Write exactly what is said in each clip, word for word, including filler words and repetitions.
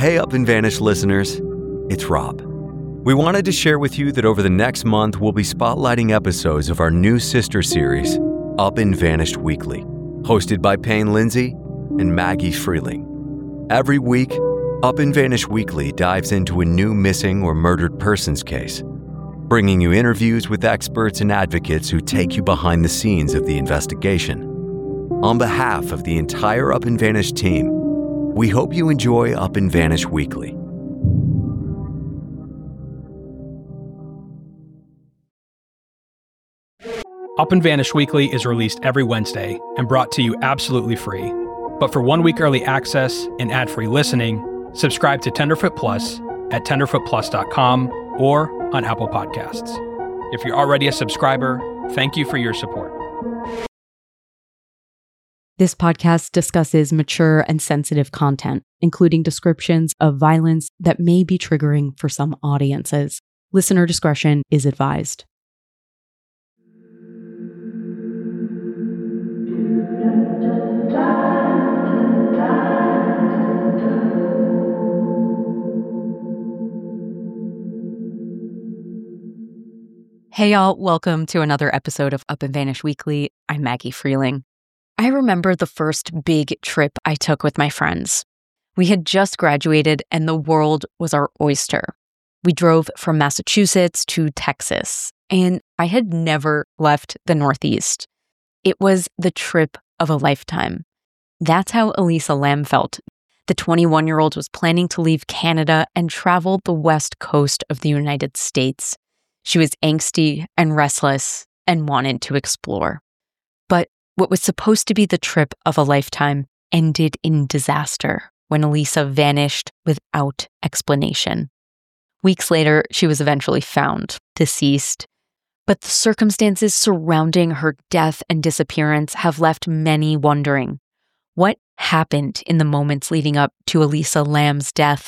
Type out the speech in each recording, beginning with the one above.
Hey Up and Vanish listeners, it's Rob. We wanted to share with you that over the next month we'll be spotlighting episodes of our new sister series, Up and Vanished Weekly, hosted by Payne Lindsay and Maggie Freeling. Every week, Up and Vanished Weekly dives into a new missing or murdered persons case, bringing you interviews with experts and advocates who take you behind the scenes of the investigation. On behalf of the entire Up and Vanish team, we hope you enjoy Up and Vanish Weekly. Up and Vanish Weekly is released every Wednesday and brought to you absolutely free. But for one week early access and ad-free listening, subscribe to Tenderfoot Plus at tenderfoot plus dot com or on Apple Podcasts. If you're already a subscriber, thank you for your support. This podcast discusses mature and sensitive content, including descriptions of violence that may be triggering for some audiences. Listener discretion is advised. Hey y'all, welcome to another episode of Up and Vanish Weekly. I'm Maggie Freeling. I remember the first big trip I took with my friends. We had just graduated and the world was our oyster. We drove from Massachusetts to Texas, and I had never left the Northeast. It was the trip of a lifetime. That's how Elisa Lam felt. The twenty-one-year-old was planning to leave Canada and travel the west coast of the United States. She was angsty and restless and wanted to explore. But what was supposed to be the trip of a lifetime ended in disaster when Elisa vanished without explanation. Weeks later, she was eventually found, deceased. But the circumstances surrounding her death and disappearance have left many wondering. What happened in the moments leading up to Elisa Lam's death?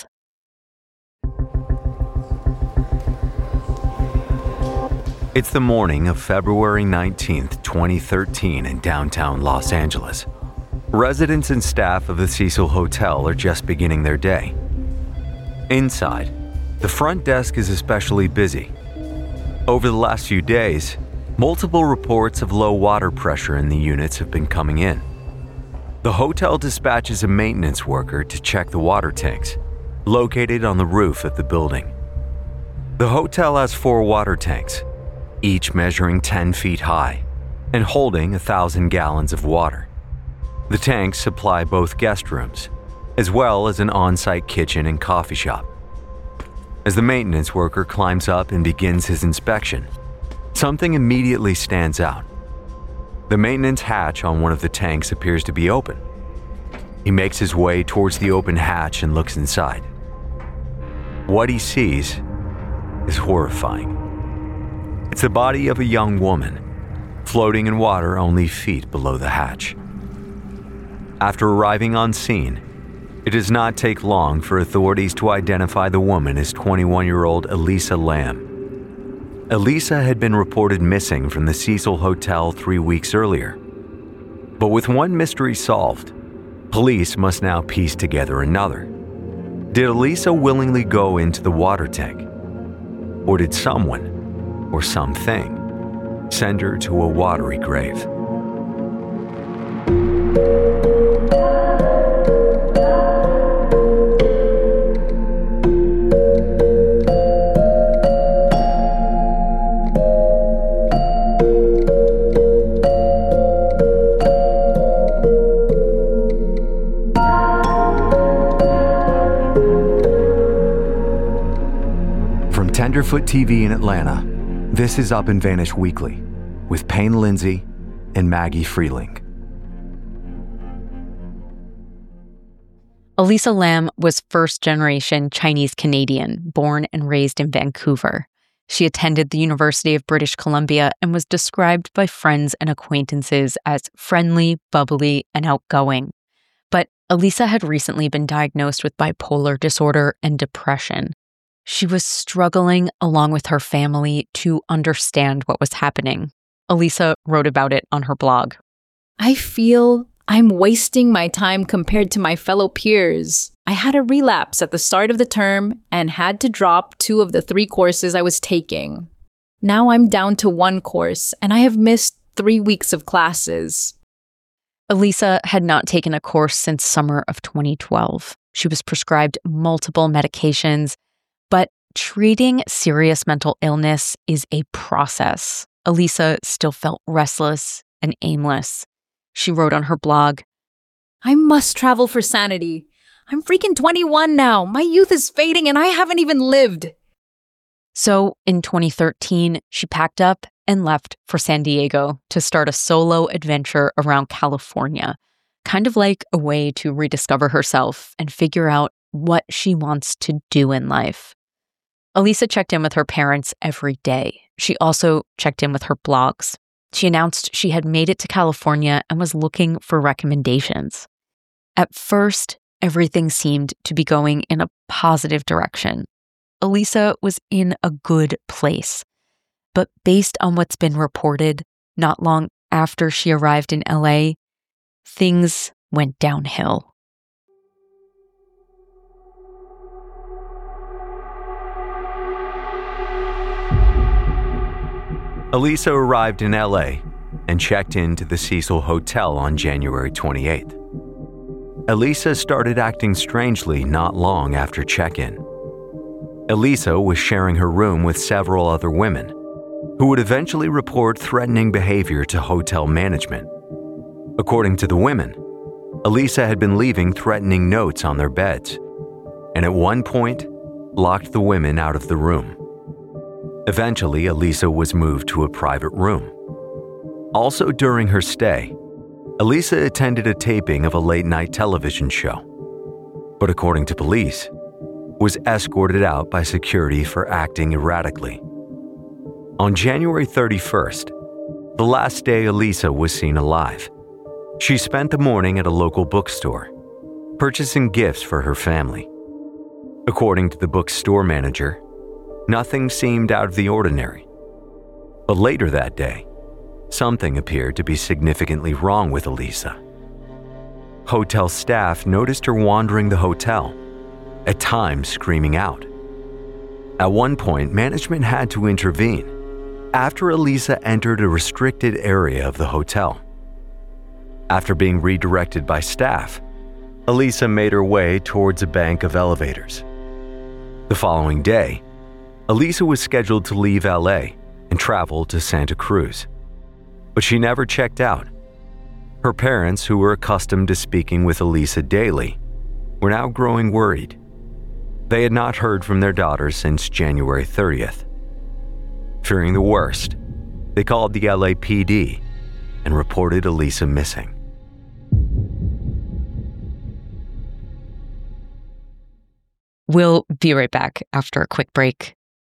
It's the morning of February nineteenth, twenty thirteen in downtown Los Angeles. Residents and staff of the Cecil Hotel are just beginning their day. Inside, the front desk is especially busy. Over the last few days, multiple reports of low water pressure in the units have been coming in. The hotel dispatches a maintenance worker to check the water tanks, located on the roof of the building. The hotel has four water tanks, each measuring ten feet high and holding a thousand gallons of water. The tanks supply both guest rooms, as well as an on-site kitchen and coffee shop. As the maintenance worker climbs up and begins his inspection, something immediately stands out. The maintenance hatch on one of the tanks appears to be open. He makes his way towards the open hatch and looks inside. What he sees is horrifying. It's the body of a young woman, floating in water only feet below the hatch. After arriving on scene, it does not take long for authorities to identify the woman as twenty-one-year-old Elisa Lam. Elisa had been reported missing from the Cecil Hotel three weeks earlier. But with one mystery solved, police must now piece together another. Did Elisa willingly go into the water tank? Or did someone, or something, send her to a watery grave? From Tenderfoot T V in Atlanta, this is Up and Vanish Weekly with Payne Lindsay and Maggie Freeling. Elisa Lam was first-generation Chinese-Canadian, born and raised in Vancouver. She attended the University of British Columbia and was described by friends and acquaintances as friendly, bubbly, and outgoing. But Elisa had recently been diagnosed with bipolar disorder and depression. She was struggling, along with her family, to understand what was happening. Elisa wrote about it on her blog. I feel I'm wasting my time compared to my fellow peers. I had a relapse at the start of the term and had to drop two of the three courses I was taking. Now I'm down to one course, and I have missed three weeks of classes. Elisa had not taken a course since summer of twenty twelve. She was prescribed multiple medications, but treating serious mental illness is a process. Elisa still felt restless and aimless. She wrote on her blog, I must travel for sanity. I'm freaking twenty-one now. My youth is fading and I haven't even lived. So in twenty thirteen, she packed up and left for San Diego to start a solo adventure around California, kind of like a way to rediscover herself and figure out what she wants to do in life. Elisa checked in with her parents every day. She also checked in with her blogs. She announced she had made it to California and was looking for recommendations. At first, everything seemed to be going in a positive direction. Elisa was in a good place. But based on what's been reported, not long after she arrived in L A, things went downhill. Elisa arrived in L A and checked into the Cecil Hotel on January twenty-eighth. Elisa started acting strangely not long after check-in. Elisa was sharing her room with several other women, who would eventually report threatening behavior to hotel management. According to the women, Elisa had been leaving threatening notes on their beds, and at one point, locked the women out of the room. Eventually, Elisa was moved to a private room. Also during her stay, Elisa attended a taping of a late-night television show, but according to police, was escorted out by security for acting erratically. On January thirty-first, the last day Elisa was seen alive, she spent the morning at a local bookstore, purchasing gifts for her family. According to the bookstore manager, nothing seemed out of the ordinary. But later that day, something appeared to be significantly wrong with Elisa. Hotel staff noticed her wandering the hotel, at times screaming out. At one point, management had to intervene after Elisa entered a restricted area of the hotel. After being redirected by staff, Elisa made her way towards a bank of elevators. The following day, Elisa was scheduled to leave L A and travel to Santa Cruz, but she never checked out. Her parents, who were accustomed to speaking with Elisa daily, were now growing worried. They had not heard from their daughter since January thirtieth. Fearing the worst, they called the L A P D and reported Elisa missing. We'll be right back after a quick break.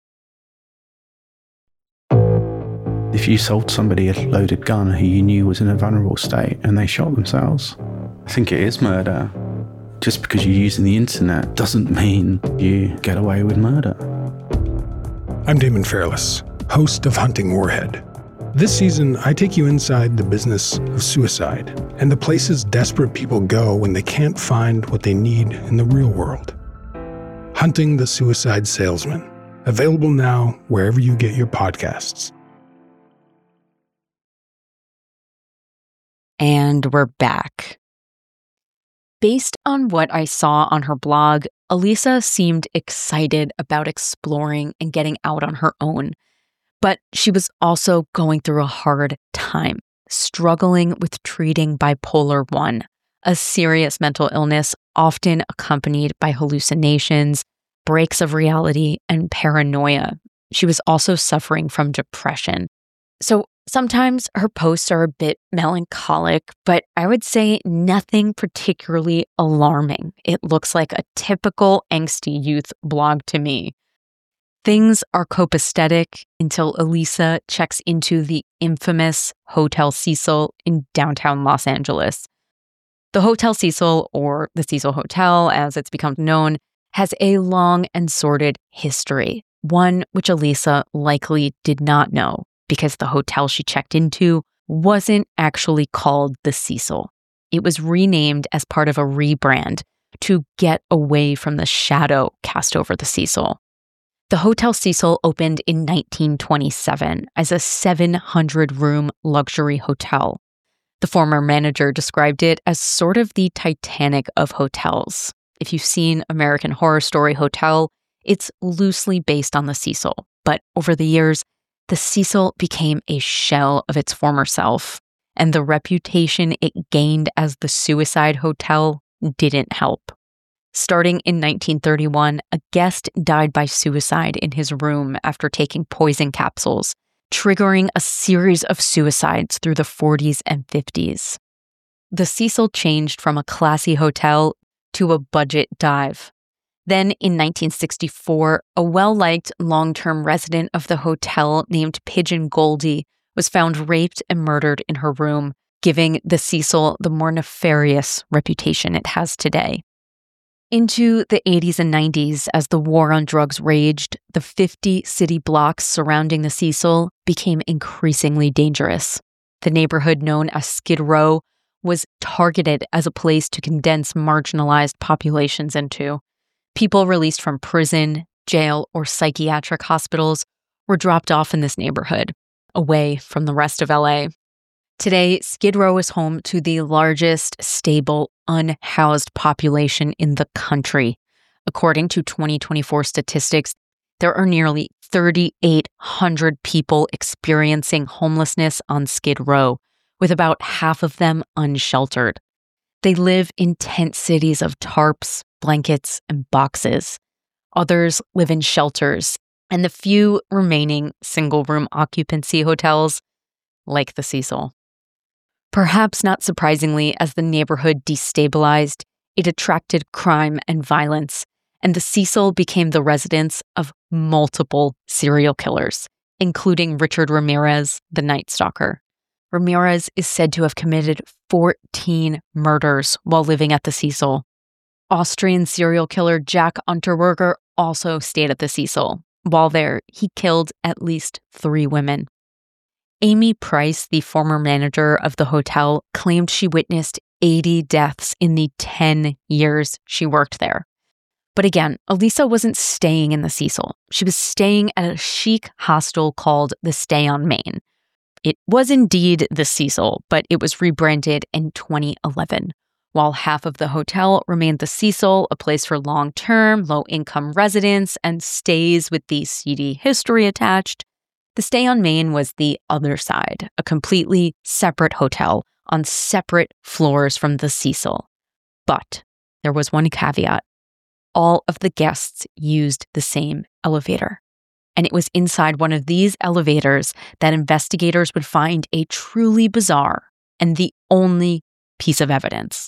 If you sold somebody a loaded gun who you knew was in a vulnerable state and they shot themselves, I think it is murder. Just because you're using the internet doesn't mean you get away with murder. I'm Damon Fairless, host of Hunting Warhead. This season, I take you inside the business of suicide and the places desperate people go when they can't find what they need in the real world. Hunting the Suicide Salesman, available now wherever you get your podcasts. And we're back. Based on what I saw on her blog, Elisa seemed excited about exploring and getting out on her own. But she was also going through a hard time, struggling with treating bipolar one, a serious mental illness often accompanied by hallucinations, breaks of reality, and paranoia. She was also suffering from depression. So sometimes her posts are a bit melancholic, but I would say nothing particularly alarming. It looks like a typical angsty youth blog to me. Things are copacetic until Elisa checks into the infamous Hotel Cecil in downtown Los Angeles. The Hotel Cecil, or the Cecil Hotel as it's become known, has a long and sordid history, one which Elisa likely did not know because the hotel she checked into wasn't actually called the Cecil. It was renamed as part of a rebrand to get away from the shadow cast over the Cecil. The Hotel Cecil opened in nineteen twenty-seven as a seven hundred room luxury hotel. The former manager described it as sort of the Titanic of hotels. If you've seen American Horror Story Hotel, it's loosely based on the Cecil. But over the years, the Cecil became a shell of its former self, and the reputation it gained as the suicide hotel didn't help. Starting in nineteen thirty-one, a guest died by suicide in his room after taking poison capsules, triggering a series of suicides through the forties and fifties. The Cecil changed from a classy hotel to a budget dive. Then, in nineteen sixty-four, a well-liked long-term resident of the hotel named Pigeon Goldie was found raped and murdered in her room, giving the Cecil the more nefarious reputation it has today. Into the eighties and nineties, as the war on drugs raged, the fifty city blocks surrounding the Cecil became increasingly dangerous. The neighborhood known as Skid Row was targeted as a place to condense marginalized populations into. People released from prison, jail, or psychiatric hospitals were dropped off in this neighborhood, away from the rest of L A. Today, Skid Row is home to the largest stable, unhoused population in the country. According to twenty twenty-four statistics, there are nearly three thousand eight hundred people experiencing homelessness on Skid Row, with about half of them unsheltered. They live in tent cities of tarps, blankets, and boxes. Others live in shelters, and the few remaining single-room occupancy hotels, like the Cecil. Perhaps not surprisingly, as the neighborhood destabilized, it attracted crime and violence, and the Cecil became the residence of multiple serial killers, including Richard Ramirez, the Night Stalker. Ramirez is said to have committed fourteen murders while living at the Cecil. Austrian serial killer Jack Unterweger also stayed at the Cecil. While there, he killed at least three women. Amy Price, the former manager of the hotel, claimed she witnessed eighty deaths in the ten years she worked there. But again, Elisa wasn't staying in the Cecil. She was staying at a chic hostel called the Stay on Main. It was indeed the Cecil, but it was rebranded in twenty eleven. While half of the hotel remained the Cecil, a place for long-term, low-income residents and stays with the seedy history attached, the Stay on Main was the other side, a completely separate hotel on separate floors from the Cecil. But there was one caveat. All of the guests used the same elevator. And it was inside one of these elevators that investigators would find a truly bizarre and the only piece of evidence.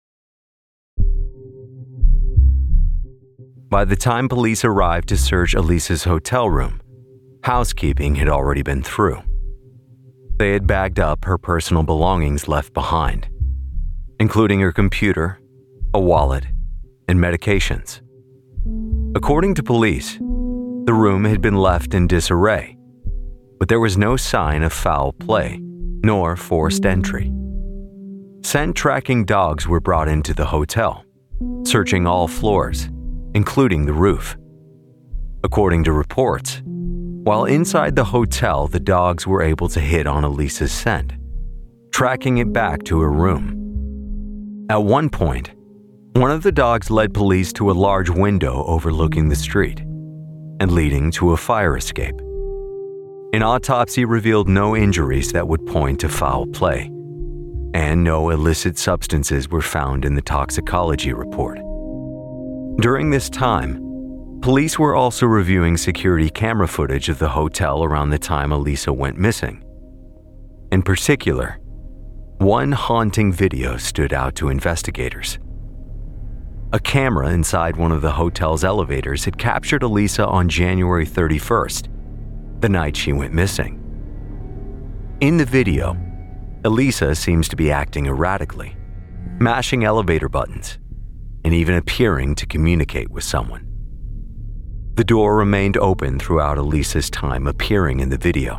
By the time police arrived to search Elisa's hotel room, housekeeping had already been through. They had bagged up her personal belongings left behind, including her computer, a wallet, and medications. According to police, the room had been left in disarray, but there was no sign of foul play, nor forced entry. Scent tracking dogs were brought into the hotel, searching all floors, including the roof. According to reports, while inside the hotel, the dogs were able to hit on Elisa's scent, tracking it back to her room. At one point, one of the dogs led police to a large window overlooking the street and leading to a fire escape. An autopsy revealed no injuries that would point to foul play, and no illicit substances were found in the toxicology report. During this time, police were also reviewing security camera footage of the hotel around the time Elisa went missing. In particular, one haunting video stood out to investigators. A camera inside one of the hotel's elevators had captured Elisa on January thirty-first, the night she went missing. In the video, Elisa seems to be acting erratically, mashing elevator buttons, and even appearing to communicate with someone. The door remained open throughout Elisa's time appearing in the video.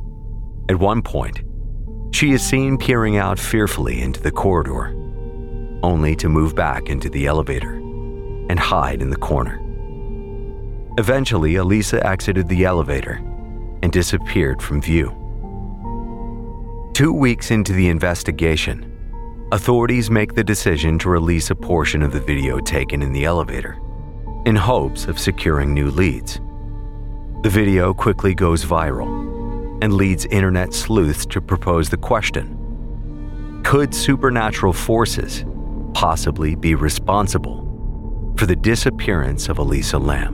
At one point, she is seen peering out fearfully into the corridor. only to move back into the elevator and hide in the corner. Eventually, Elisa exited the elevator and disappeared from view. Two weeks into the investigation, authorities make the decision to release a portion of the video taken in the elevator in hopes of securing new leads. The video quickly goes viral and leads internet sleuths to propose the question: could supernatural forces possibly be responsible for the disappearance of Elisa Lam?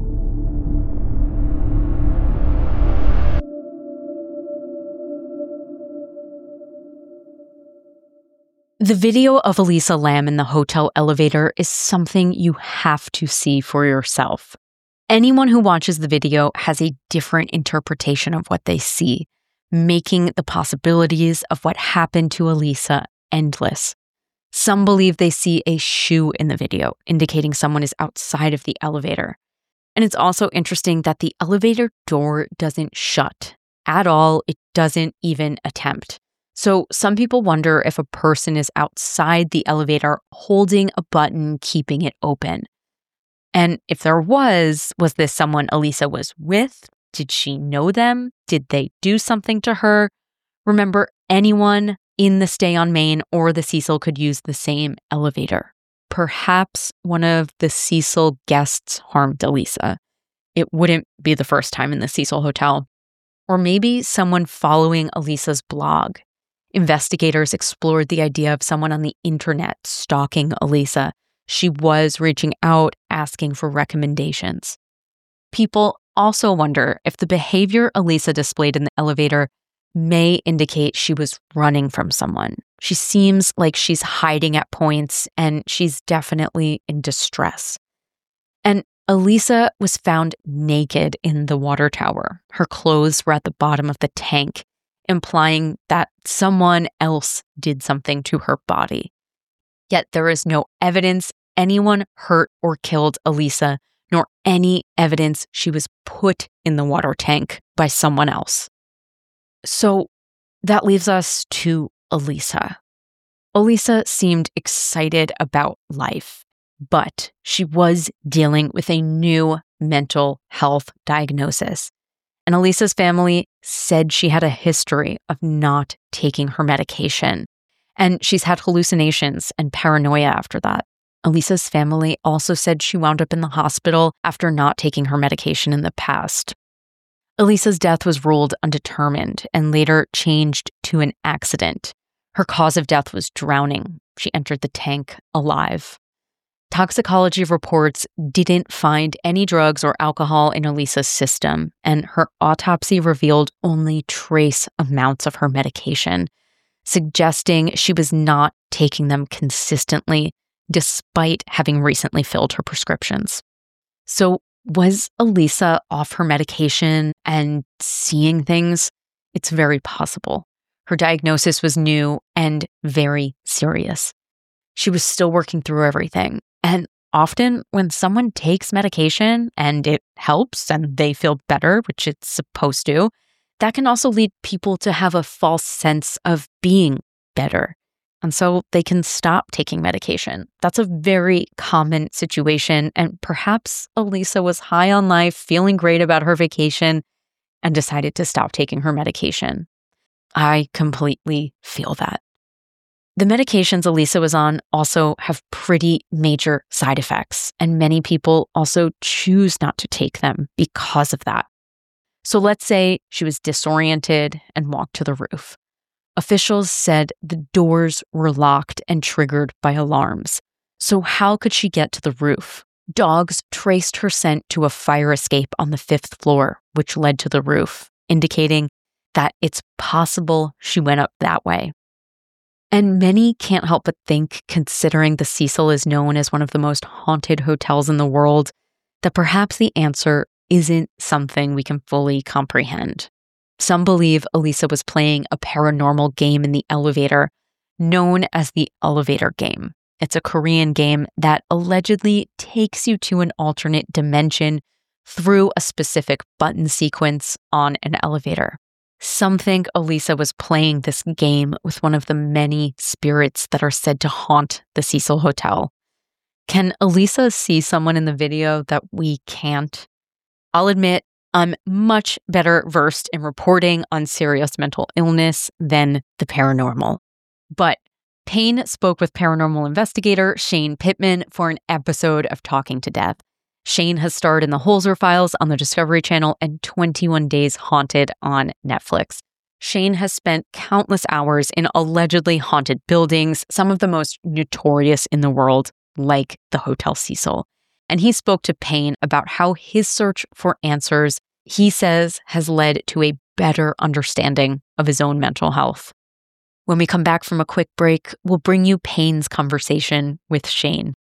The video of Elisa Lam in the hotel elevator is something you have to see for yourself. Anyone who watches the video has a different interpretation of what they see, making the possibilities of what happened to Elisa endless. Some believe they see a shoe in the video, indicating someone is outside of the elevator. And it's also interesting that the elevator door doesn't shut at all. It doesn't even attempt. So some people wonder if a person is outside the elevator holding a button, keeping it open. And if there was, was this someone Elisa was with? Did she know them? Did they do something to her? Remember, anyone in the stay on Main or the Cecil could use the same elevator. Perhaps one of the Cecil guests harmed Elisa. It wouldn't be the first time in the Cecil Hotel. Or maybe someone following Elisa's blog. Investigators explored the idea of someone on the internet stalking Elisa. She was reaching out, asking for recommendations. People also wonder if the behavior Elisa displayed in the elevator may indicate she was running from someone. She seems like she's hiding at points, and she's definitely in distress. And Elisa was found naked in the water tower. Her clothes were at the bottom of the tank, implying that someone else did something to her body. Yet there is no evidence anyone hurt or killed Elisa, nor any evidence she was put in the water tank by someone else. So that leaves us to Elisa. Elisa seemed excited about life, but she was dealing with a new mental health diagnosis. And Elisa's family said she had a history of not taking her medication. And she's had hallucinations and paranoia after that. Elisa's family also said she wound up in the hospital after not taking her medication in the past. Elisa's death was ruled undetermined and later changed to an accident. Her cause of death was drowning. She entered the tank alive. Toxicology reports didn't find any drugs or alcohol in Elisa's system, and her autopsy revealed only trace amounts of her medication, suggesting she was not taking them consistently, despite having recently filled her prescriptions. So, was Elisa off her medication and seeing things? It's very possible. Her diagnosis was new and very serious. She was still working through everything. And often when someone takes medication and it helps and they feel better, which it's supposed to, that can also lead people to have a false sense of being better. And so they can stop taking medication. That's a very common situation. And perhaps Elisa was high on life, feeling great about her vacation, and decided to stop taking her medication. I completely feel that. The medications Elisa was on also have pretty major side effects, and many people also choose not to take them because of that. So let's say she was disoriented and walked to the roof. Officials said the doors were locked and triggered by alarms. So how could she get to the roof? Dogs traced her scent to a fire escape on the fifth floor, which led to the roof, indicating that it's possible she went up that way. And many can't help but think, considering the Cecil is known as one of the most haunted hotels in the world, that perhaps the answer isn't something we can fully comprehend. Some believe Elisa was playing a paranormal game in the elevator known as the elevator game. It's a Korean game that allegedly takes you to an alternate dimension through a specific button sequence on an elevator. Some think Elisa was playing this game with one of the many spirits that are said to haunt the Cecil Hotel. Can Elisa see someone in the video that we can't? I'll admit, I'm much better versed in reporting on serious mental illness than the paranormal. But Payne spoke with paranormal investigator Shane Pittman for an episode of Talking to Death. Shane has starred in the Holzer Files on the Discovery Channel and twenty-one Days Haunted on Netflix. Shane has spent countless hours in allegedly haunted buildings, some of the most notorious in the world, like the Hotel Cecil. And he spoke to Payne about how his search for answers, he says, has led to a better understanding of his own mental health. When we come back from a quick break, we'll bring you Payne's conversation with Shane.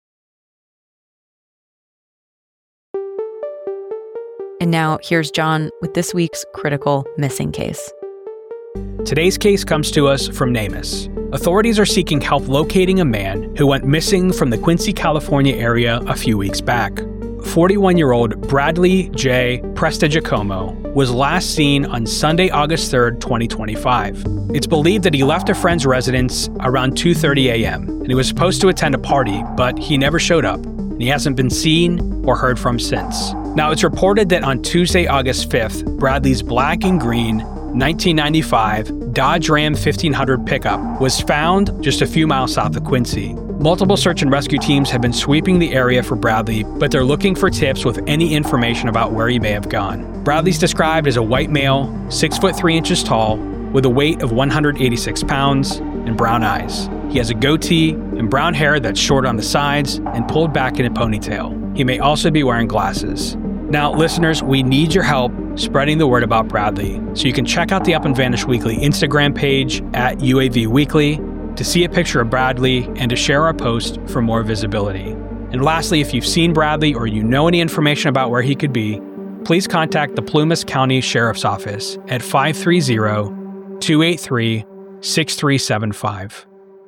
And now, here's John with this week's Critical Missing Case. Today's case comes to us from NamUs. Authorities are seeking help locating a man who went missing from the Quincy, California area a few weeks back. forty-one-year-old Bradley J. Prestigiacomo was last seen on Sunday, August third, twenty twenty-five. It's believed that he left a friend's residence around two thirty a.m. and he was supposed to attend a party, but he never showed up, and he hasn't been seen or heard from since. Now, it's reported that on Tuesday, August fifth, Bradley's black and green nineteen ninety-five Dodge Ram fifteen hundred pickup was found just a few miles south of Quincy. Multiple search and rescue teams have been sweeping the area for Bradley, but they're looking for tips with any information about where he may have gone. Bradley's described as a white male, six foot three inches tall, with a weight of one hundred eighty-six pounds and brown eyes. He has a goatee and brown hair that's short on the sides and pulled back in a ponytail. He may also be wearing glasses. Now, listeners, we need your help spreading the word about Bradley, so you can check out the Up and Vanish Weekly Instagram page at U A V Weekly to see a picture of Bradley and to share our post for more visibility. And lastly, if you've seen Bradley or you know any information about where he could be, please contact the Plumas County Sheriff's Office at five three zero, two eight three, six three seven five.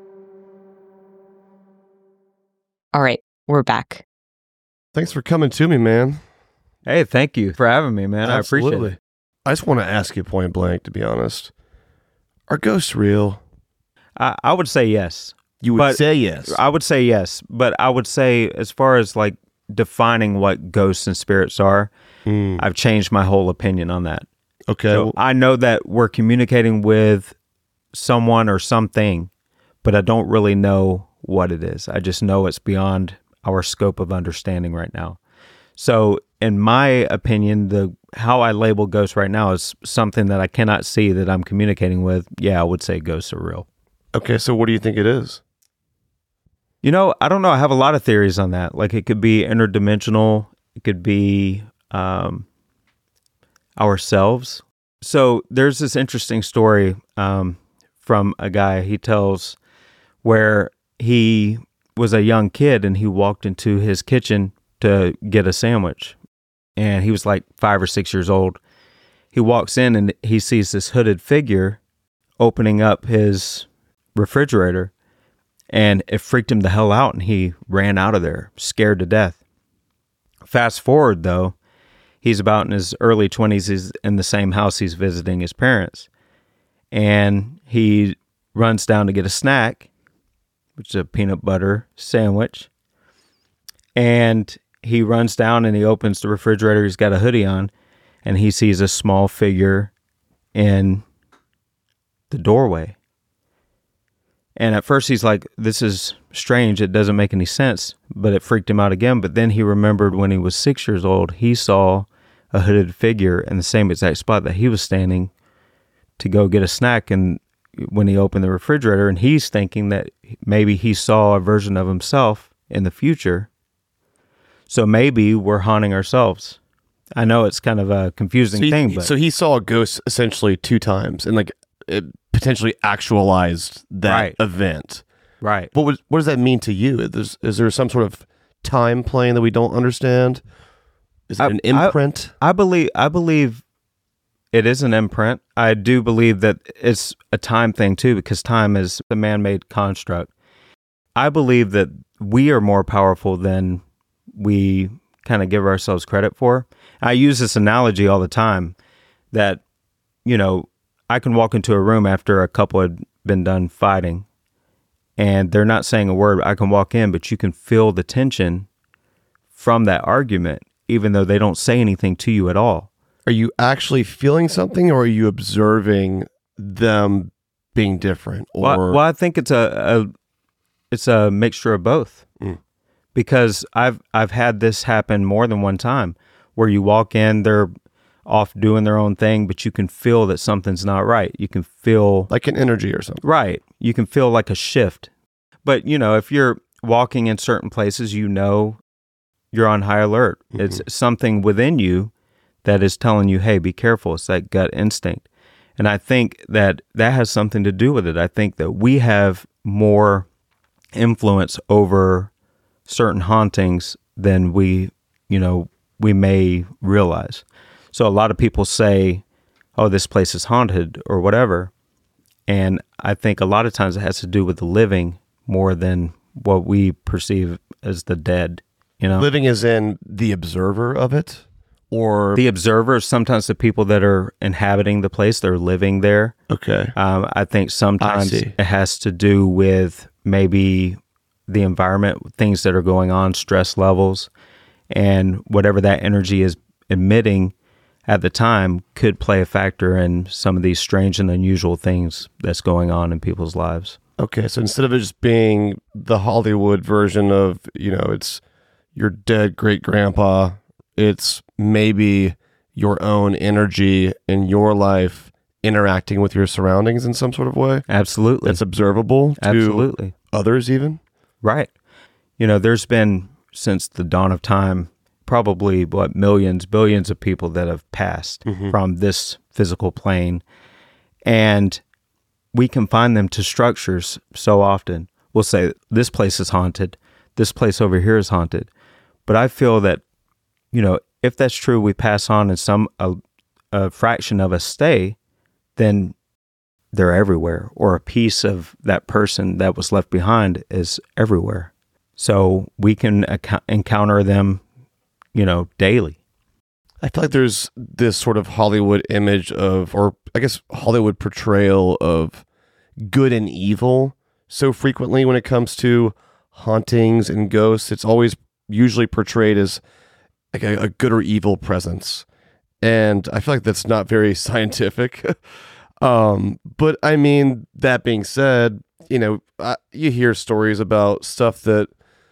All right, we're back. Thanks for coming to me, man. Hey, thank you for having me, man. Absolutely. I appreciate it. I just want to ask you point blank, to be honest. Are ghosts real? I, I would say yes. You would but say yes. I would say yes, but I would say as far as like defining what ghosts and spirits are, Mm. I've changed my whole opinion on that. Okay. So I know that we're communicating with someone or something, but I don't really know what it is. I just know it's beyond our scope of understanding right now. So in my opinion, the how I label ghosts right now is something that I cannot see that I'm communicating with. Yeah, I would say ghosts are real. Okay, so what do you think it is? You know, I don't know. I have a lot of theories on that. Like it could be interdimensional. It could be um, ourselves. So there's this interesting story um, from a guy he tells where he was a young kid and he walked into his kitchen to get a sandwich. And he was like five or six years old. He walks in and he sees this hooded figure opening up his refrigerator, and it freaked him the hell out, and he ran out of there, scared to death. Fast forward, though, he's about in his early twenties, he's in the same house he's visiting his parents, and he runs down to get a snack, which is a peanut butter sandwich, and he runs down and he opens the refrigerator, he's got a hoodie on, and he sees a small figure in the doorway. And at first he's like, this is strange. It doesn't make any sense. But it freaked him out again. But then he remembered when he was six years old, he saw a hooded figure in the same exact spot that he was standing to go get a snack. And when he opened the refrigerator, and he's thinking that maybe he saw a version of himself in the future. So maybe we're haunting ourselves. I know it's kind of a confusing so he, thing, but so he saw a ghost essentially two times, and like it potentially actualized that Right. event. right. What was, what does that mean to you? Is, is there some sort of time plane that we don't understand? Is it I- an imprint? I believe I believe it is an imprint. I do believe that it's a time thing too, because time is a man-made construct. I believe that we are more powerful than we kind of give ourselves credit for. I use this analogy all the time that, you know, I can walk into a room after a couple had been done fighting and they're not saying a word. I can walk in, but you can feel the tension from that argument, even though they don't say anything to you at all. Are you actually feeling something, or are you observing them being different? Or well, well I think it's a, a it's a mixture of both. Mm. Because I've I've had this happen more than one time, where you walk in, they're off doing their own thing, but you can feel that something's not right. You can feel like an energy or something. Right. You can feel like a shift. But, you know, if you're walking in certain places, you know you're on high alert. Mm-hmm. It's something within you that is telling you, hey, be careful. It's that gut instinct. And I think that that has something to do with it. I think that we have more influence over certain hauntings than we, you know, we may realize. So a lot of people say, oh, this place is haunted or whatever. And I think a lot of times it has to do with the living more than what we perceive as the dead, you know? Living is in the observer of it? Or the observers, sometimes the people that are inhabiting the place, they're living there. Okay. Um, I think sometimes I it has to do with maybe the environment, things that are going on, stress levels, and whatever that energy is emitting at the time could play a factor in some of these strange and unusual things that's going on in people's lives. Okay, so instead of it just being the Hollywood version of, you know, it's your dead great-grandpa, it's maybe your own energy in your life interacting with your surroundings in some sort of way. Absolutely. That's observable to Absolutely. Others even. Right. You know, there's been, since the dawn of time, probably, what, millions, billions of people that have passed mm-hmm. from this physical plane. And we confine them to structures so often. We'll say, this place is haunted. This place over here is haunted. But I feel that, you know, if that's true, we pass on and some a, a fraction of us stay, then they're everywhere, or a piece of that person that was left behind is everywhere. So we can ac- encounter them, you know, daily. I feel like there's this sort of Hollywood image of, or I guess Hollywood portrayal of good and evil so frequently when it comes to hauntings and ghosts. It's always usually portrayed as like a, a good or evil presence. And I feel like that's not very scientific. um, but I mean, that being said, you know, I, you hear stories about stuff that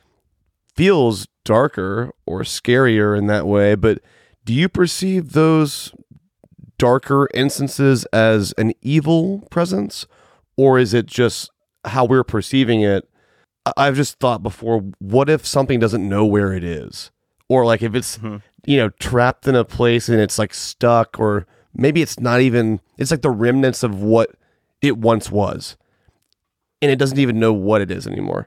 feels darker or scarier in that way, but do you perceive those darker instances as an evil presence, or is it just how we're perceiving it? I've just thought before, what if something doesn't know where it is? Or like if it's, mm-hmm. you know, trapped in a place and it's like stuck, or maybe it's not even, it's like the remnants of what it once was, and it doesn't even know what it is anymore.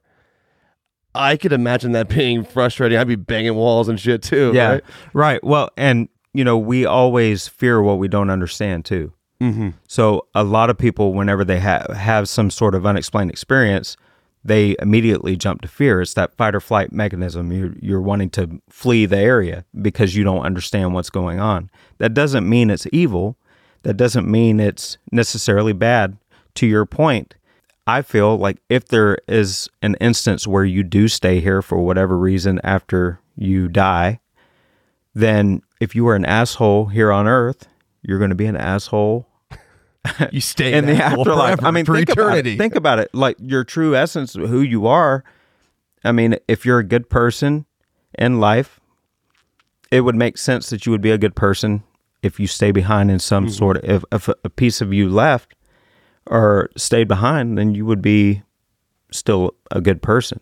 I could imagine that being frustrating. I'd be banging walls and shit too. Yeah, right. right. Well, and you know, we always fear what we don't understand too. Mm-hmm. So a lot of people, whenever they ha- have some sort of unexplained experience, they immediately jump to fear. It's that fight or flight mechanism. You're, you're wanting to flee the area because you don't understand what's going on. That doesn't mean it's evil. That doesn't mean it's necessarily bad. To your point, I feel like if there is an instance where you do stay here for whatever reason after you die, then if you were an asshole here on Earth, you're going to be an asshole. You stay in the afterlife. Forever, I mean, for think eternity. About it. Think about it. Like your true essence of who you are. I mean, if you're a good person in life, it would make sense that you would be a good person if you stay behind in some mm-hmm. sort of, if, if a piece of you left or stayed behind, then you would be still a good person.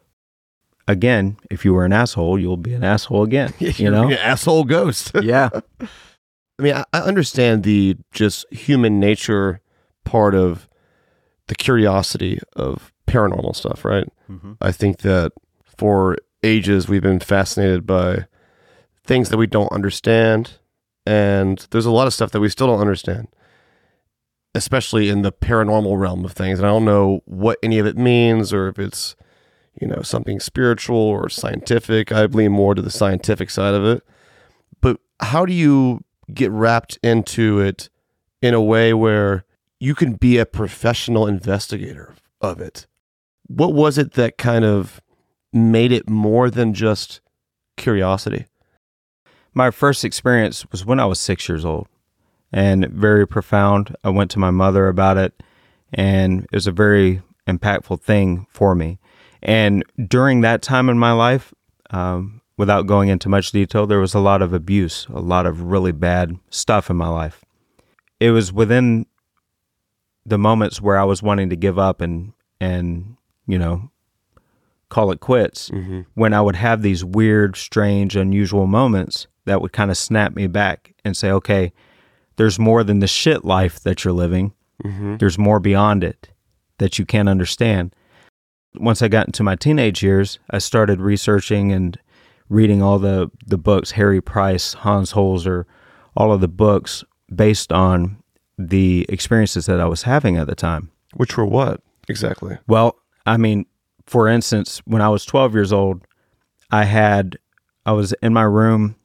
Again, if you were an asshole, you'll be an asshole again. You know, an asshole ghost. Yeah. I mean, I, I understand the just human nature part of the curiosity of paranormal stuff, right? Mm-hmm. I think that for ages we've been fascinated by things that we don't understand, and there's a lot of stuff that we still don't understand, especially in the paranormal realm of things. And I don't know what any of it means, or if it's, you know, something spiritual or scientific. I lean more to the scientific side of it. But how do you get wrapped into it in a way where you can be a professional investigator of it. What was it that kind of made it more than just curiosity? My first experience was when I was six years old, and very profound. I went to my mother about it, and it was a very impactful thing for me. And during that time in my life, um, without going into much detail, there was a lot of abuse, a lot of really bad stuff in my life. It was within the moments where I was wanting to give up and, and you know, call it quits, mm-hmm. when I would have these weird, strange, unusual moments that would kind of snap me back and say, okay, there's more than the shit life that you're living. Mm-hmm. There's more beyond it that you can't understand. Once I got into my teenage years, I started researching and reading all the, the books, Harry Price, Hans Holzer, all of the books based on the experiences that I was having at the time. Which were what exactly? Well, I mean, for instance, when I was twelve years old, I had, I was in my room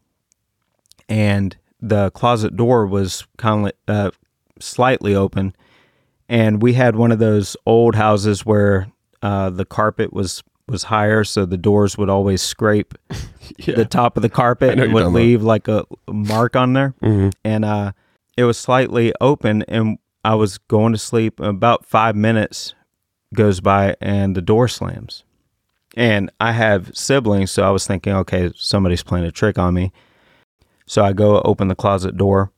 and the closet door was kind of uh, slightly open. And we had one of those old houses where uh, the carpet was, was higher, so the doors would always scrape yeah. the top of the carpet and would leave like a mark on there. Mm-hmm. And uh, it was slightly open, and I was going to sleep. About five minutes goes by, and the door slams. And I have siblings, so I was thinking, okay, somebody's playing a trick on me. So I go open the closet door.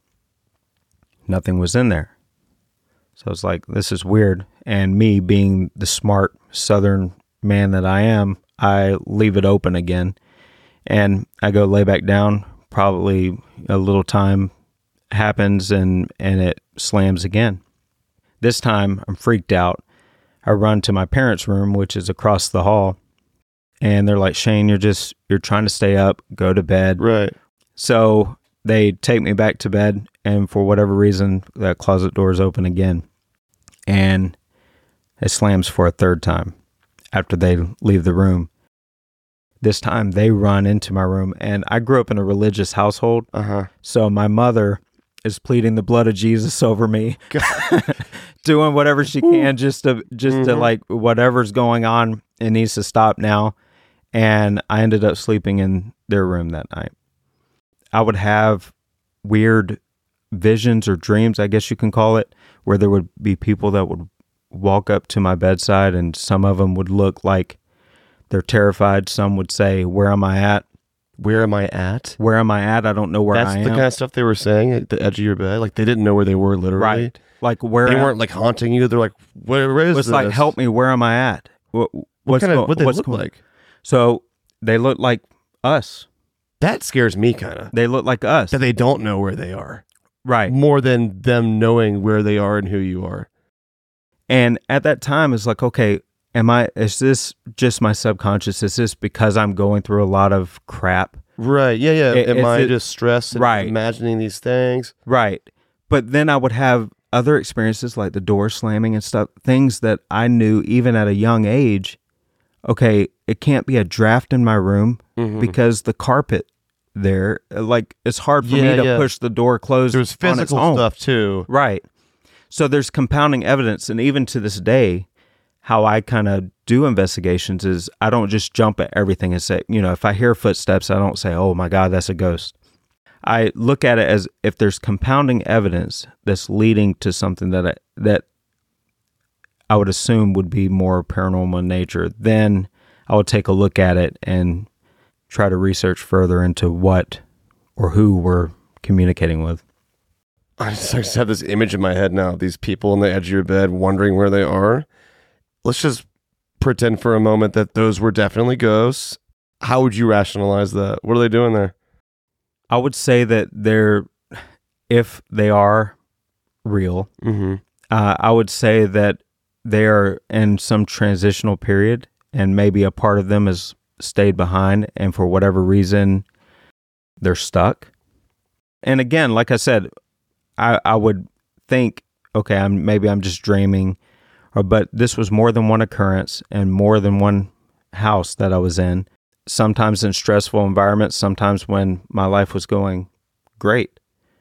Nothing was in there. So I was like, this is weird. And me being the smart Southern man that I am, I leave it open again. And I go lay back down. Probably a little time happens and, and it slams again. This time I'm freaked out. I run to my parents' room, which is across the hall. And they're like, Shane, you're just, you're trying to stay up, go to bed. Right. So they take me back to bed, and for whatever reason, that closet door is open again. And it slams for a third time after they leave the room. This time they run into my room, and I grew up in a religious household. Uh-huh. So my mother is pleading the blood of Jesus over me, doing whatever she can just to, just mm-hmm. to like, whatever's going on, it needs to stop now. And I ended up sleeping in their room that night. I would have weird visions or dreams, I guess you can call it, where there would be people that would walk up to my bedside, and some of them would look like they're terrified. Some would say, where am I at? Where am I at? Where am I at? I don't know where That's I am. That's the kind of stuff they were saying at the edge of your bed. Like they didn't know where they were literally. Right. Like where They am- weren't like haunting you. They're like, where, where is It's this? like, help me, where am I at? What, what kind go- of, what they what's look going- like? So they look like us. That scares me kind of. They look like us. That they don't know where they are. Right. More than them knowing where they are and who you are. And at that time, it's like, okay, am I, is this just my subconscious? Is this because I'm going through a lot of crap? Right. Yeah, yeah. It, am I it, just stressed and right. imagining these things? Right. But then I would have other experiences like the door slamming and stuff, things that I knew even at a young age, okay, it can't be a draft in my room mm-hmm. because the carpet there, like it's hard for yeah, me to yeah. push the door closed. There's physical on its own. stuff too. Right. So there's compounding evidence. And even to this day, how I kind of do investigations is I don't just jump at everything and say, you know, if I hear footsteps, I don't say, oh my God, that's a ghost. I look at it as if there's compounding evidence that's leading to something that I, that I would assume would be more paranormal in nature, then I would take a look at it and try to research further into what or who we're communicating with. I just, I just have this image in my head now, these people on the edge of your bed wondering where they are. Let's just pretend for a moment that those were definitely ghosts. How would you rationalize that? What are they doing there? I would say that they're, if they are real, mm-hmm. uh, I would say that they are in some transitional period, and maybe a part of them has stayed behind, and for whatever reason, they're stuck. And again, like I said, I, I would think, okay, I'm maybe I'm just dreaming, or but this was more than one occurrence and more than one house that I was in. Sometimes in stressful environments, sometimes when my life was going great.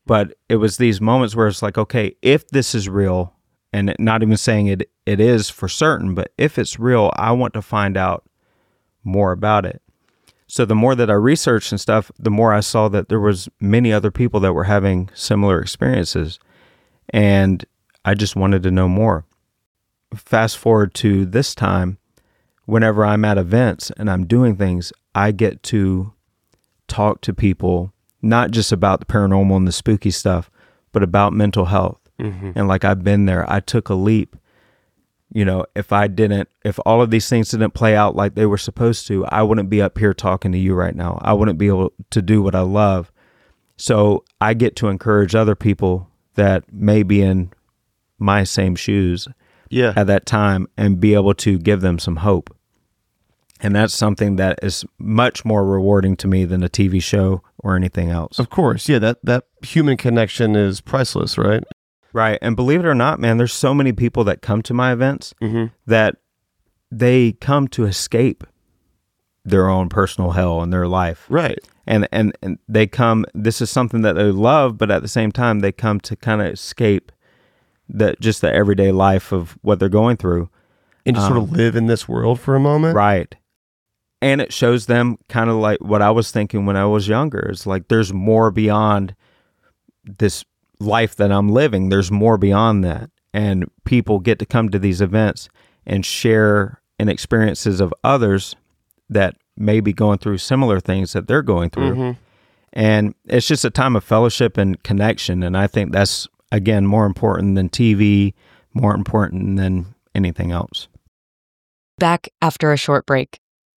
But it was these moments where it's like, okay, if this is real, and not even saying it it is for certain, but if it's real, I want to find out more about it. So the more that I researched and stuff, the more I saw that there was many other people that were having similar experiences. And I just wanted to know more. Fast forward to this time, whenever I'm at events and I'm doing things, I get to talk to people, not just about the paranormal and the spooky stuff, but about mental health. Mm-hmm. And like, I've been there. I took a leap. You know, if I didn't, if all of these things didn't play out like they were supposed to, I wouldn't be up here talking to you right now. I wouldn't be able to do what I love. So I get to encourage other people that may be in my same shoes yeah. at that time and be able to give them some hope. And that's something that is much more rewarding to me than a T V show or anything else. Of course. Yeah, that, that human connection is priceless, right? Right. And believe it or not, man, there's so many people that come to my events mm-hmm. that they come to escape their own personal hell in their life. Right. And, and, and they come, this is something that they love, but at the same time, they come to kind of escape the, just the everyday life of what they're going through. And just um, sort of live in this world for a moment. Right. And it shows them kind of like what I was thinking when I was younger. It's like, there's more beyond this life that I'm living. There's more beyond that. And people get to come to these events and share in experiences of others that may be going through similar things that they're going through. Mm-hmm. And it's just a time of fellowship and connection. And I think that's, again, more important than T V, more important than anything else. Back after a short break.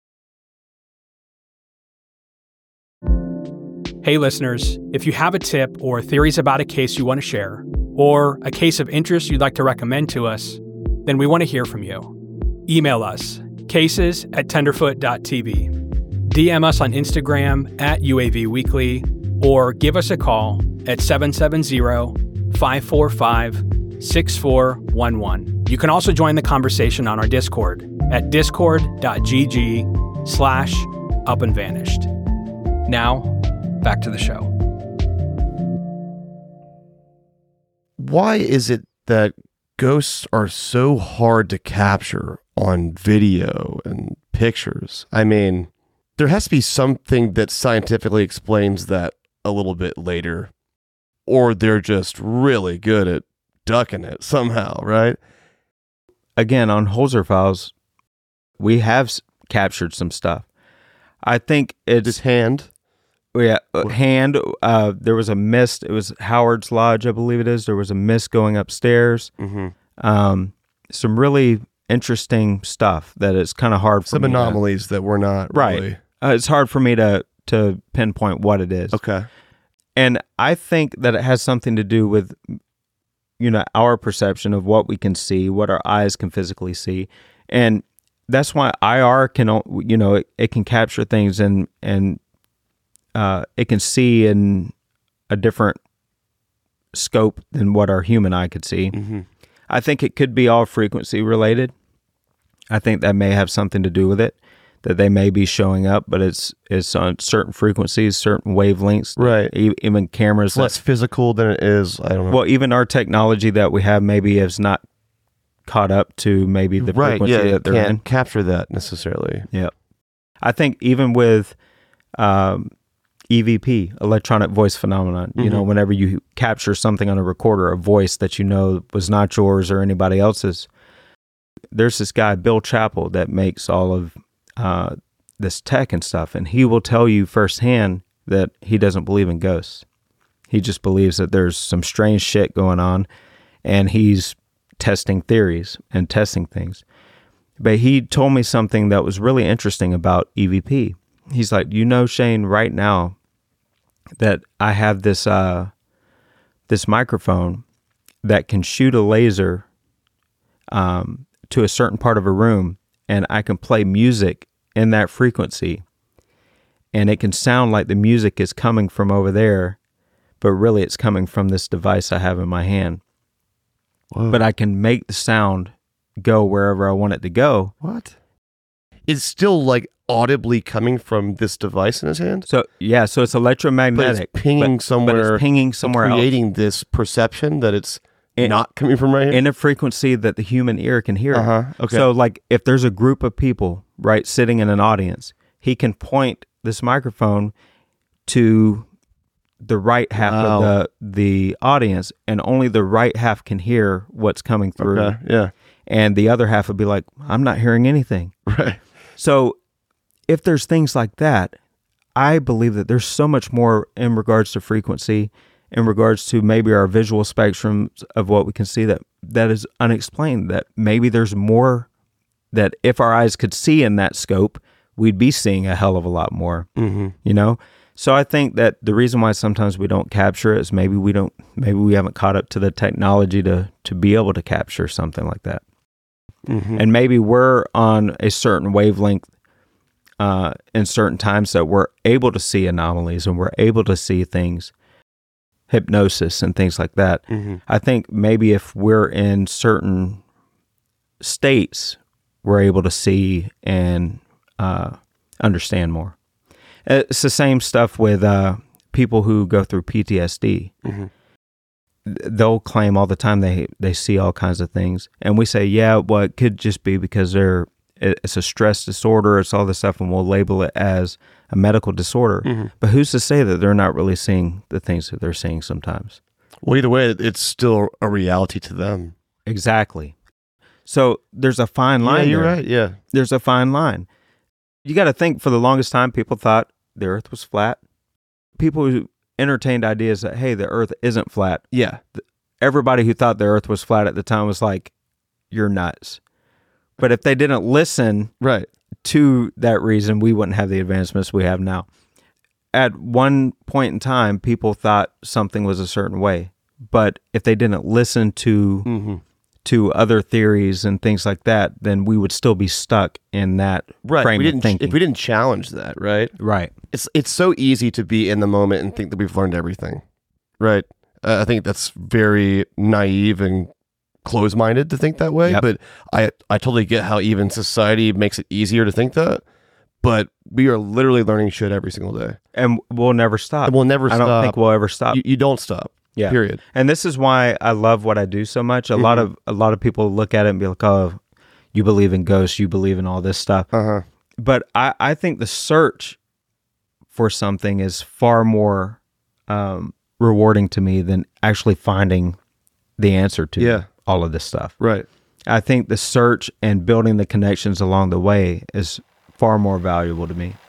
Hey listeners, if you have a tip or theories about a case you want to share, or a case of interest you'd like to recommend to us, then we want to hear from you. Email us, cases at tenderfoot dot t v. D M us on Instagram at U A V Weekly, or give us a call at seven seven zero, five four five, six four one one. You can also join the conversation on our Discord at discord.gg slash up and vanished. Now, back to the show. Why is it that ghosts are so hard to capture on video and pictures? I mean, there has to be something that scientifically explains that a little bit later, or they're just really good at ducking it somehow, right? Again, on Holzer Files, we have s- captured some stuff. I think it's His hand. Yeah, uh, hand. Uh, there was a mist. It was Howard's Lodge, I believe it is. There was a mist going upstairs. Mm-hmm. Um, some really interesting stuff that it's kind of hard for some me anomalies to, that were not right. really. Uh, it's hard for me to to pinpoint what it is. Okay, and I think that it has something to do with, you know, our perception of what we can see, what our eyes can physically see, and that's why I R can, you know, it, it can capture things and and. Uh, it can see in a different scope than what our human eye could see. Mm-hmm. I think it could be all frequency related. I think that may have something to do with it, that they may be showing up, but it's it's on certain frequencies, certain wavelengths. Right. E- even cameras. It's less that, physical than it is. I don't know. Well, even our technology that we have maybe is not caught up to maybe the right, frequency yeah, that they're can't in. capture that necessarily. Yeah. I think even with um, E V P, electronic voice phenomenon, mm-hmm. you know, whenever you capture something on a recorder, a voice that you know was not yours or anybody else's. There's this guy, Bill Chappell, that makes all of uh, this tech and stuff, and he will tell you firsthand that he doesn't believe in ghosts. He just believes that there's some strange shit going on, and he's testing theories and testing things. But he told me something that was really interesting about E V P. He's like, you know, Shane, right now that I have this uh, this microphone that can shoot a laser um, to a certain part of a room, and I can play music in that frequency, and it can sound like the music is coming from over there, but really it's coming from this device I have in my hand. Whoa. But I can make the sound go wherever I want it to go. What? It's still like audibly coming from this device in his hand. So yeah, so it's electromagnetic, but it's pinging but, somewhere, but it's pinging somewhere, creating else. this perception that it's in, not coming from right here in a frequency that the human ear can hear. Uh-huh. Okay. So like if there's a group of people right sitting in an audience, he can point this microphone to the right half wow. of the the audience, and only the right half can hear what's coming through. Okay. Yeah. And the other half would be like, I'm not hearing anything. Right. So if there's things like that, I believe that there's so much more in regards to frequency, in regards to maybe our visual spectrum of what we can see that that is unexplained, that maybe there's more that if our eyes could see in that scope, we'd be seeing a hell of a lot more, mm-hmm. you know? So I think that the reason why sometimes we don't capture it is maybe we don't, maybe we haven't caught up to the technology to, to be able to capture something like that. Mm-hmm. And maybe we're on a certain wavelength uh, in certain times that we're able to see anomalies and we're able to see things, hypnosis and things like that. Mm-hmm. I think maybe if we're in certain states, we're able to see and uh, understand more. It's the same stuff with uh, people who go through P T S D. Mm-hmm. They'll claim all the time they they see all kinds of things, and we say, yeah, well, it could just be because they're it's a stress disorder, it's all this stuff, and we'll label it as a medical disorder. Mm-hmm. But who's to say that they're not really seeing the things that they're seeing sometimes? Well, either way, it's still a reality to them. Exactly. So there's a fine line. Yeah, you're there. right. Yeah, there's a fine line. You got to think, for the longest time, people thought the earth was flat. People who entertained ideas that, hey, the earth isn't flat. Yeah. Everybody who thought the earth was flat at the time was like, you're nuts. But if they didn't listen right. to that reason, we wouldn't have the advancements we have now. At one point in time, people thought something was a certain way. But if they didn't listen to mm-hmm. to other theories and things like that, then we would still be stuck in that right. frame we didn't, of thinking. If we didn't challenge that, right? Right. It's it's so easy to be in the moment and think that we've learned everything, right? Uh, I think that's very naive and closed-minded to think that way, yep. but I, I totally get how even society makes it easier to think that, but we are literally learning shit every single day. And we'll never stop. And we'll never I stop. don't think we'll ever stop. You, you don't stop. Yeah. Period. And this is why I love what I do so much. A mm-hmm. lot of a lot of people look at it and be like, "Oh, you believe in ghosts, you believe in all this stuff." Uh-huh. But I, I think the search for something is far more um, rewarding to me than actually finding the answer to yeah. all of this stuff. Right. I think the search and building the connections along the way is far more valuable to me.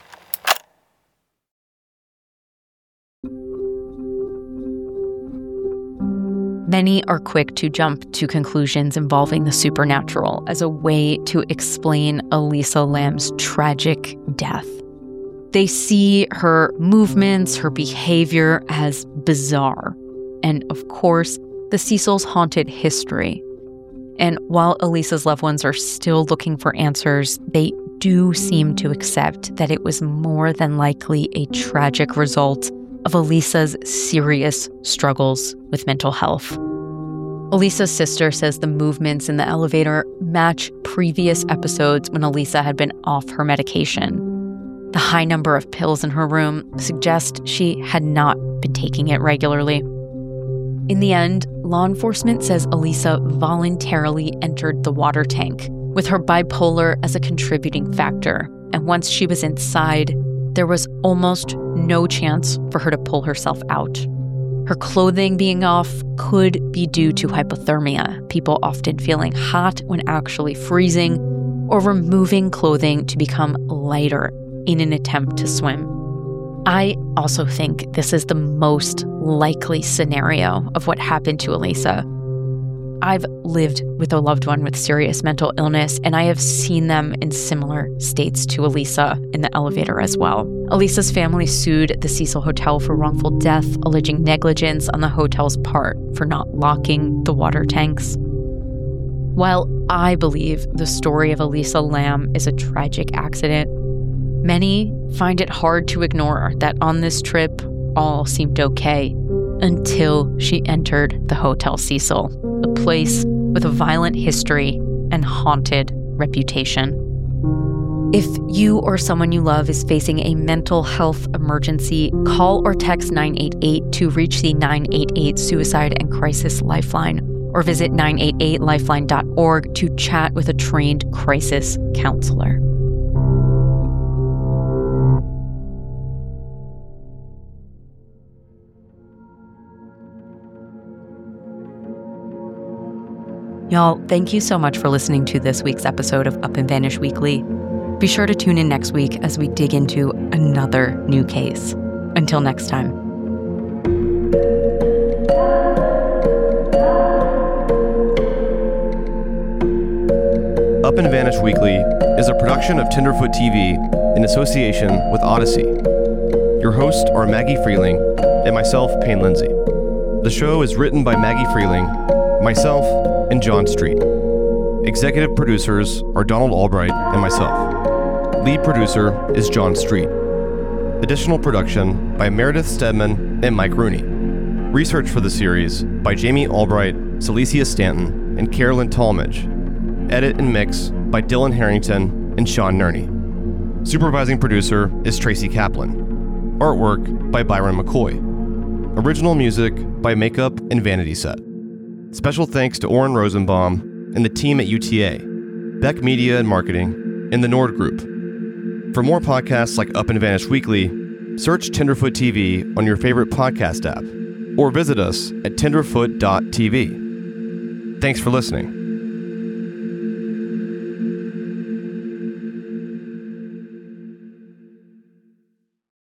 Many are quick to jump to conclusions involving the supernatural as a way to explain Elisa Lam's tragic death. They see her movements, her behavior as bizarre, and of course, the Cecil's haunted history. And while Elisa's loved ones are still looking for answers, they do seem to accept that it was more than likely a tragic result of Elisa's serious struggles with mental health. Elisa's sister says the movements in the elevator match previous episodes when Elisa had been off her medication. The high number of pills in her room suggest she had not been taking it regularly. In the end, law enforcement says Elisa voluntarily entered the water tank, with her bipolar as a contributing factor, and once she was inside, there was almost no chance for her to pull herself out. Her clothing being off could be due to hypothermia, people often feeling hot when actually freezing, or removing clothing to become lighter in an attempt to swim. I also think this is the most likely scenario of what happened to Elisa. I've lived with a loved one with serious mental illness, and I have seen them in similar states to Elisa in the elevator as well. Elisa's family sued the Cecil Hotel for wrongful death, alleging negligence on the hotel's part for not locking the water tanks. While I believe the story of Elisa Lam is a tragic accident, many find it hard to ignore that on this trip, all seemed okay until she entered the Hotel Cecil, a place with a violent history and haunted reputation. If you or someone you love is facing a mental health emergency, call or text nine eight eight to reach the nine eight eight Suicide and Crisis Lifeline, or visit nine eight eight lifeline dot org to chat with a trained crisis counselor. Y'all, thank you so much for listening to this week's episode of Up and Vanish Weekly. Be sure to tune in next week as we dig into another new case. Until next time. Up and Vanish Weekly is a production of Tenderfoot T V in association with Odyssey. Your hosts are Maggie Freeling and myself, Payne Lindsay. The show is written by Maggie Freeling, myself, and John Street. Executive producers are Donald Albright and myself. Lead producer is John Street. Additional production by Meredith Stedman and Mike Rooney. Research for the series by Jamie Albright, Celicia Stanton, and Carolyn Talmadge. Edit and mix by Dylan Harrington and Sean Nerney. Supervising producer is Tracy Kaplan. Artwork by Byron McCoy. Original music by Makeup and Vanity Set. Special thanks to Oren Rosenbaum and the team at U T A, Beck Media and Marketing, and the Nord Group. For more podcasts like Up and Vanish Weekly, search Tenderfoot T V on your favorite podcast app, or visit us at tenderfoot dot t v. Thanks for listening.